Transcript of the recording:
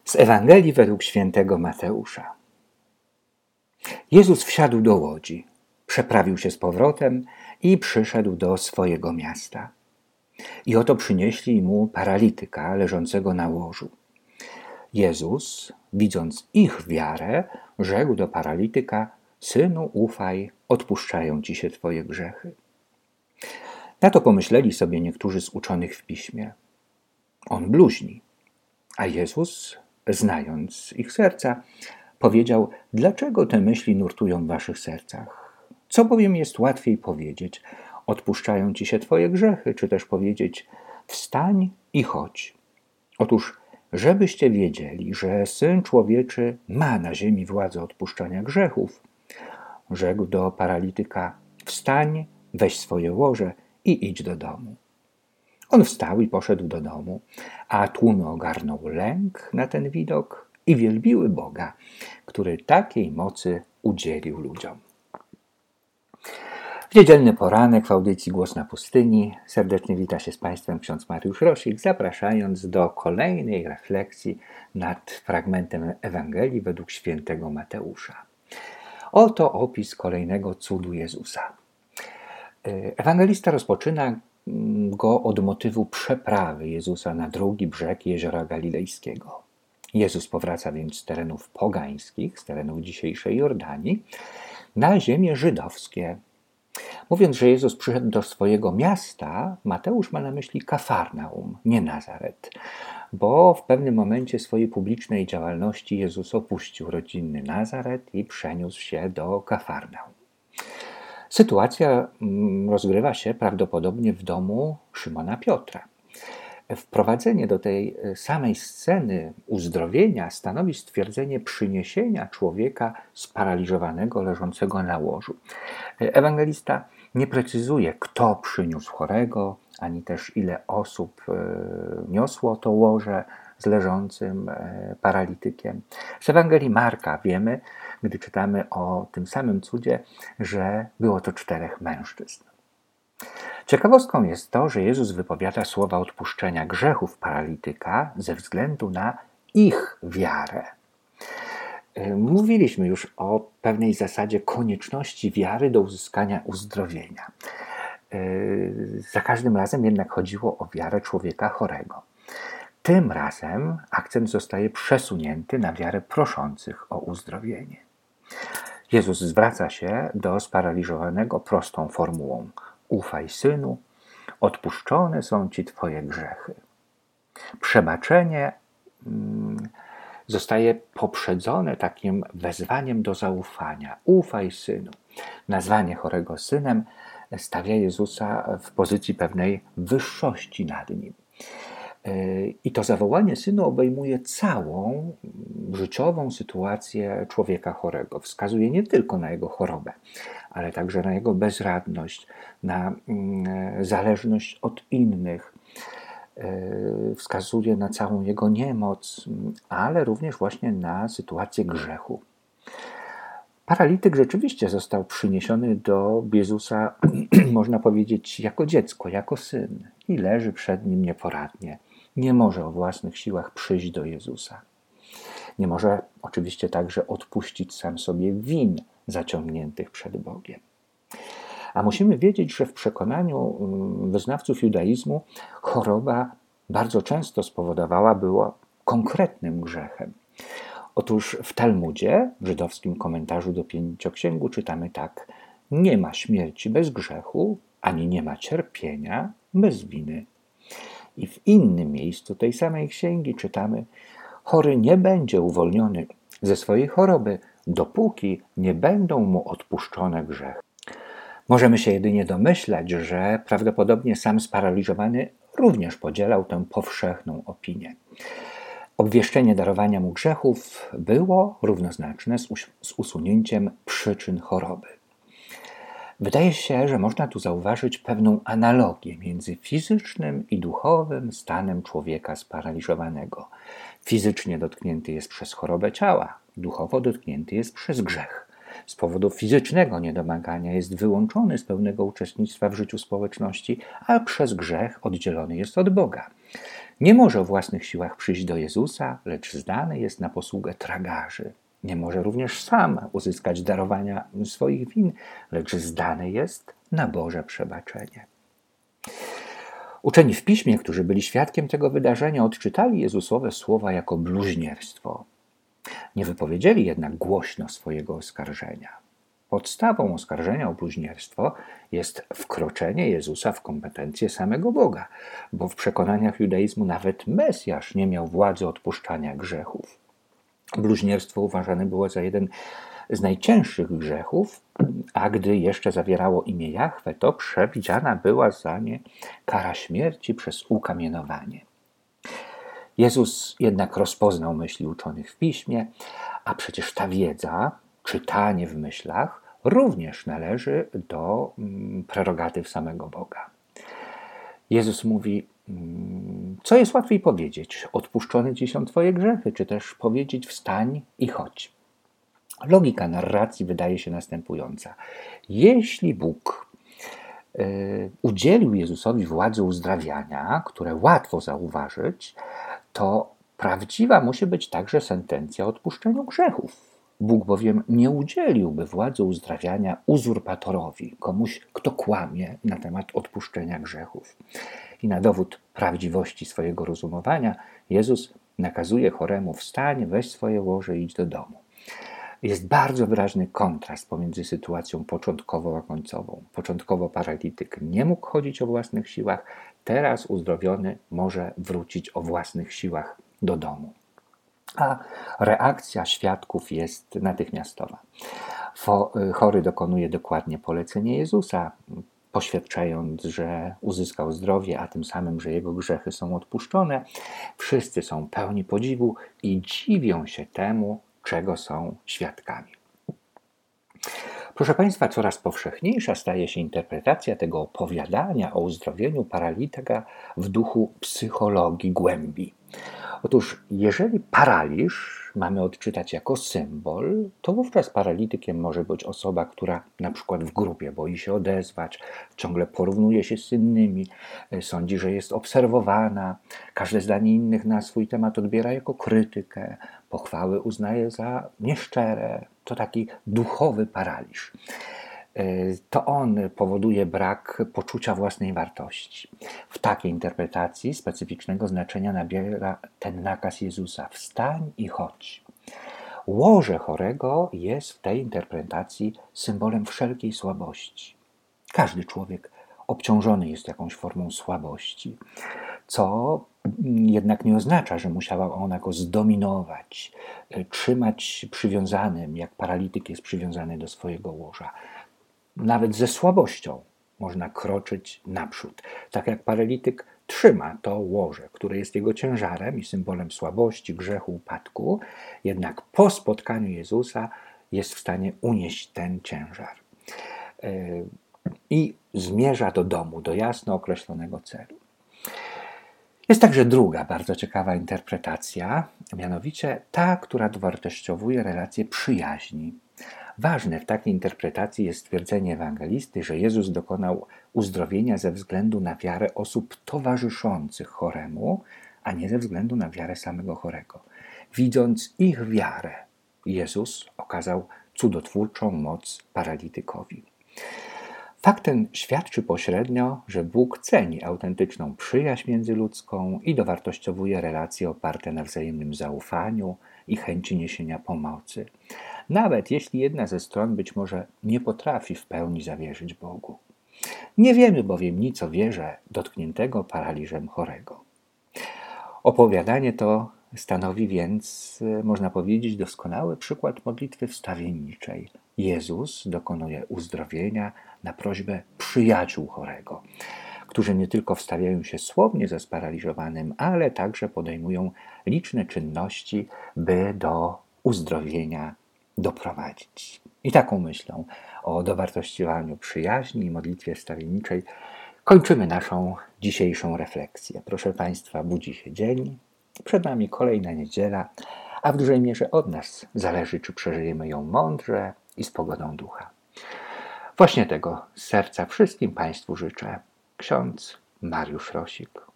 Z Ewangelii według świętego Mateusza. Jezus wsiadł do łodzi, przeprawił się z powrotem i przyszedł do swojego miasta. I oto przynieśli mu paralityka leżącego na łożu. Jezus, widząc ich wiarę, rzekł do paralityka: Synu, ufaj, odpuszczają ci się twoje grzechy. Na to pomyśleli sobie niektórzy z uczonych w piśmie. On bluźni. A Jezus, znając ich serca, powiedział: Dlaczego te myśli nurtują w waszych sercach? Co bowiem jest łatwiej powiedzieć: odpuszczają ci się twoje grzechy, czy też powiedzieć: wstań i chodź? Otóż, żebyście wiedzieli, że Syn Człowieczy ma na ziemi władzę odpuszczania grzechów, rzekł do paralityka: wstań, weź swoje łoże i idź do domu. On wstał i poszedł do domu, a tłumy ogarnął lęk na ten widok i wielbiły Boga, który takiej mocy udzielił ludziom. W niedzielny poranek w audycji Głos na pustyni serdecznie wita się z Państwem ksiądz Mariusz Rosik, zapraszając do kolejnej refleksji nad fragmentem Ewangelii według świętego Mateusza. Oto opis kolejnego cudu Jezusa. Ewangelista rozpoczyna go od motywu przeprawy Jezusa na drugi brzeg Jeziora Galilejskiego. Jezus powraca więc z terenów pogańskich, z terenów dzisiejszej Jordanii, na ziemie żydowskie. Mówiąc, że Jezus przyszedł do swojego miasta, Mateusz ma na myśli Kafarnaum, nie Nazaret, bo w pewnym momencie swojej publicznej działalności Jezus opuścił rodzinny Nazaret i przeniósł się do Kafarnaum. Sytuacja rozgrywa się prawdopodobnie w domu Szymona Piotra. Wprowadzenie do tej samej sceny uzdrowienia stanowi stwierdzenie przyniesienia człowieka sparaliżowanego leżącego na łożu. Ewangelista nie precyzuje, kto przyniósł chorego, ani też ile osób niosło to łoże z leżącym paralitykiem. Z Ewangelii Marka wiemy, gdy czytamy o tym samym cudzie, że było to 4 mężczyzn. Ciekawostką jest to, że Jezus wypowiada słowa odpuszczenia grzechów paralityka ze względu na ich wiarę. Mówiliśmy już o pewnej zasadzie konieczności wiary do uzyskania uzdrowienia. Za każdym razem jednak chodziło o wiarę człowieka chorego. Tym razem akcent zostaje przesunięty na wiarę proszących o uzdrowienie. Jezus zwraca się do sparaliżowanego prostą formułą: ufaj, synu, odpuszczone są ci twoje grzechy. Przebaczenie zostaje poprzedzone takim wezwaniem do zaufania. Ufaj, synu. Nazwanie chorego synem stawia Jezusa w pozycji pewnej wyższości nad nim. I to zawołanie synu obejmuje całą życiową sytuację człowieka chorego. Wskazuje nie tylko na jego chorobę, ale także na jego bezradność, na zależność od innych. Wskazuje na całą jego niemoc, ale również właśnie na sytuację grzechu. Paralityk rzeczywiście został przyniesiony do Jezusa, można powiedzieć, jako dziecko, jako syn i leży przed nim nieporadnie. Nie może o własnych siłach przyjść do Jezusa. Nie może oczywiście także odpuścić sam sobie win zaciągniętych przed Bogiem. A musimy wiedzieć, że w przekonaniu wyznawców judaizmu choroba bardzo często była konkretnym grzechem. Otóż w Talmudzie, w żydowskim komentarzu do Pięcioksięgu, czytamy tak: nie ma śmierci bez grzechu, ani nie ma cierpienia bez winy. I w innym miejscu tej samej księgi czytamy: chory nie będzie uwolniony ze swojej choroby, dopóki nie będą mu odpuszczone grzechy. Możemy się jedynie domyślać, że prawdopodobnie sam sparaliżowany również podzielał tę powszechną opinię. Obwieszczenie darowania mu grzechów było równoznaczne z usunięciem przyczyn choroby. Wydaje się, że można tu zauważyć pewną analogię między fizycznym i duchowym stanem człowieka sparaliżowanego. Fizycznie dotknięty jest przez chorobę ciała, duchowo dotknięty jest przez grzech. Z powodu fizycznego niedomagania jest wyłączony z pełnego uczestnictwa w życiu społeczności, a przez grzech oddzielony jest od Boga. Nie może o własnych siłach przyjść do Jezusa, lecz zdany jest na posługę tragarzy. Nie może również sam uzyskać darowania swoich win, lecz zdany jest na Boże przebaczenie. Uczeni w Piśmie, którzy byli świadkiem tego wydarzenia, odczytali Jezusowe słowa jako bluźnierstwo. Nie wypowiedzieli jednak głośno swojego oskarżenia. Podstawą oskarżenia o bluźnierstwo jest wkroczenie Jezusa w kompetencje samego Boga, bo w przekonaniach judaizmu nawet Mesjasz nie miał władzy odpuszczania grzechów. Bluźnierstwo uważane było za jeden z najcięższych grzechów, a gdy jeszcze zawierało imię Jahwe, to przewidziana była za nie kara śmierci przez ukamienowanie. Jezus jednak rozpoznał myśli uczonych w Piśmie, a przecież ta wiedza, czytanie w myślach, również należy do prerogatyw samego Boga. Jezus mówi, co jest łatwiej powiedzieć? Odpuszczone ci są twoje grzechy, czy też powiedzieć wstań i chodź? Logika narracji wydaje się następująca. Jeśli Bóg udzielił Jezusowi władzy uzdrawiania, które łatwo zauważyć, to prawdziwa musi być także sentencja o odpuszczeniu grzechów. Bóg bowiem nie udzieliłby władzy uzdrawiania uzurpatorowi, komuś, kto kłamie na temat odpuszczenia grzechów. I na dowód prawdziwości swojego rozumowania Jezus nakazuje choremu wstań, weź swoje łoże i idź do domu. Jest bardzo wyraźny kontrast pomiędzy sytuacją początkową a końcową. Początkowo paralityk nie mógł chodzić o własnych siłach, teraz uzdrowiony może wrócić o własnych siłach do domu. A reakcja świadków jest natychmiastowa. Chory dokonuje dokładnie polecenia Jezusa, poświadczając, że uzyskał zdrowie, a tym samym, że jego grzechy są odpuszczone. Wszyscy są pełni podziwu i dziwią się temu, czego są świadkami. Proszę Państwa, coraz powszechniejsza staje się interpretacja tego opowiadania o uzdrowieniu paralityka w duchu psychologii głębi. Otóż, jeżeli paraliż mamy odczytać jako symbol, to wówczas paralitykiem może być osoba, która na przykład w grupie boi się odezwać, ciągle porównuje się z innymi, sądzi, że jest obserwowana, każde zdanie innych na swój temat odbiera jako krytykę, pochwały uznaje za nieszczere. To taki duchowy paraliż. To on powoduje brak poczucia własnej wartości. W takiej interpretacji specyficznego znaczenia nabiera ten nakaz Jezusa: wstań i chodź. Łoże chorego jest w tej interpretacji symbolem wszelkiej słabości. Każdy człowiek obciążony jest jakąś formą słabości, co jednak nie oznacza, że musiała ona go zdominować, trzymać przywiązanym, jak paralityk jest przywiązany do swojego łoża. Nawet ze słabością można kroczyć naprzód. Tak jak paralityk trzyma to łoże, które jest jego ciężarem i symbolem słabości, grzechu, upadku, jednak po spotkaniu Jezusa jest w stanie unieść ten ciężar. I zmierza do domu, do jasno określonego celu. Jest także druga bardzo ciekawa interpretacja, mianowicie ta, która dowartościowuje relację przyjaźni. Ważne w takiej interpretacji jest stwierdzenie ewangelisty, że Jezus dokonał uzdrowienia ze względu na wiarę osób towarzyszących choremu, a nie ze względu na wiarę samego chorego. Widząc ich wiarę, Jezus okazał cudotwórczą moc paralitykowi. Fakt ten świadczy pośrednio, że Bóg ceni autentyczną przyjaźń międzyludzką i dowartościowuje relacje oparte na wzajemnym zaufaniu i chęci niesienia pomocy, nawet jeśli jedna ze stron być może nie potrafi w pełni zawierzyć Bogu. Nie wiemy bowiem nic o wierze dotkniętego paraliżem chorego. Opowiadanie to stanowi więc, można powiedzieć, doskonały przykład modlitwy wstawienniczej. Jezus dokonuje uzdrowienia na prośbę przyjaciół chorego, którzy nie tylko wstawiają się słownie ze sparaliżowanym, ale także podejmują liczne czynności, by do uzdrowienia doprowadzić. I taką myślą o dowartościowaniu przyjaźni i modlitwie wstawienniczej kończymy naszą dzisiejszą refleksję. Proszę Państwa, budzi się dzień, przed nami kolejna niedziela, a w dużej mierze od nas zależy, czy przeżyjemy ją mądrze i z pogodą ducha. Właśnie tego z serca wszystkim Państwu życzę. Ksiądz Mariusz Rosik.